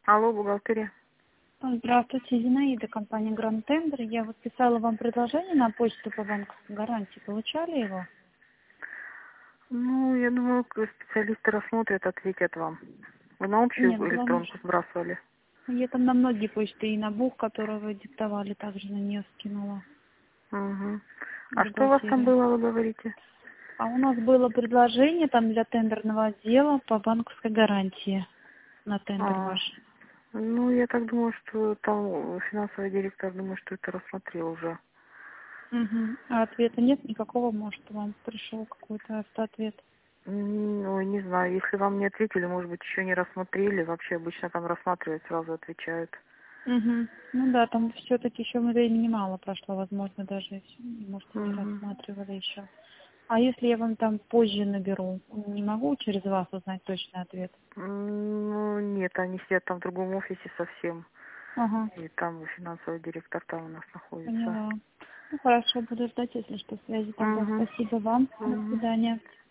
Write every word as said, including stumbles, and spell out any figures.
Алло, бухгалтерия. Здравствуйте, Зинаида, компания Grand Tender. Я вот писала вам предложение на почту по банковской гарантии. Получали его? Ну, я думаю, к- специалисты рассмотрят, ответят вам. Вы на общую Нет, главное, электронку сбрасывали? что я там на многие почты и на бух, которые вы диктовали, также на нее скинула Угу. А что у вас там бухгалтерию. было, вы говорите? А у нас было предложение там для тендерного отдела по банковской гарантии на тендер А, ваш. ну, я так думаю, что там финансовый директор, думаю, что это рассмотрел уже. Угу. А ответа нет никакого, может, вам пришел какой-то автоответ? М, Ну, не знаю, если вам не ответили, может быть, еще не рассмотрели. Вообще обычно там рассматривают, сразу отвечают. Угу. Ну да, там все-таки еще времени мало прошло, возможно, даже, может, и не Угу. рассматривали еще. А если я вам там позже наберу, не могу через вас узнать точный ответ? Ну, нет, они сидят там в другом офисе совсем. Ага, И там финансовый директор там у нас находится. поняла. Ну хорошо, буду ждать, если что, связи тогда. Угу. Спасибо вам. До Угу. свидания.